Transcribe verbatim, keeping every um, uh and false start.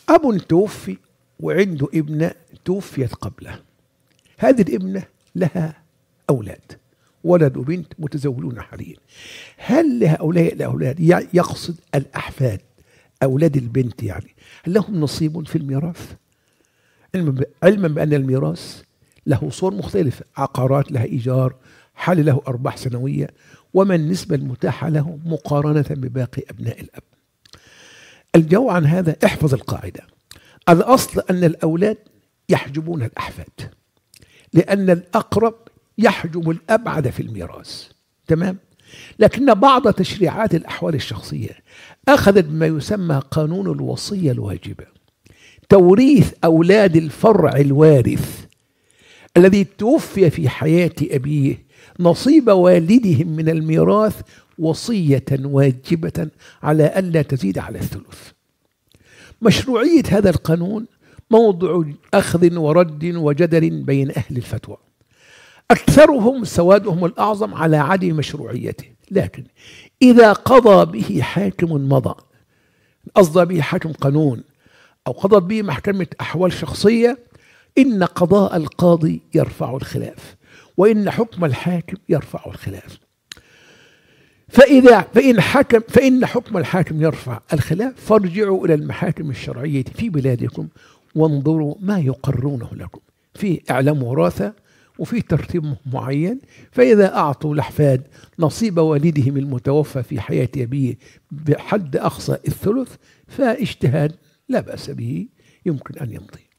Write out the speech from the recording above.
أب توفي وعنده ابنة توفيت قبله. هذه الابنة لها أولاد، ولد وبنت متزوجون حاليا. هل لهؤلاء الأولاد، يقصد الأحفاد، أولاد البنت يعني، هل لهم نصيب في الميراث؟ علما بأن الميراث له صور مختلفة، عقارات لها إيجار، حال له أرباح سنوية، وما النسبة المتاحة له مقارنة بباقي أبناء الأب. الجواب عن هذا، احفظ القاعدة: الأصل أن الأولاد يحجبون الأحفاد، لأن الأقرب يحجب الأبعد في الميراث. تمام؟ لكن بعض تشريعات الأحوال الشخصية أخذت بما يسمى قانون الوصية الواجبة، توريث أولاد الفرع الوارث الذي توفي في حياة أبيه نصيب والدهم من الميراث وصية واجبة على ألا تزيد على الثلث. مشروعية هذا القانون موضوع أخذ ورد وجدل بين أهل الفتوى، أكثرهم سوادهم الأعظم على عدم مشروعيته. لكن إذا قضى به حاكم مضى، قضى به حاكم قانون أو قضت به محكمة أحوال شخصية، إن قضاء القاضي يرفع الخلاف، وإن حكم الحاكم يرفع الخلاف. فإذا فإن حكم فإن حكم الحاكم يرفع الخلاف، فارجعوا إلى المحاكم الشرعية في بلادكم وانظروا ما يقرونه لكم في إعلام وراثة وفي ترتيب معين. فإذا أعطوا الأحفاد نصيب والدهم المتوفى في حياة أبيه بحد أقصى الثلث، فاجتهاد لا بأس به، يمكن أن يمضي.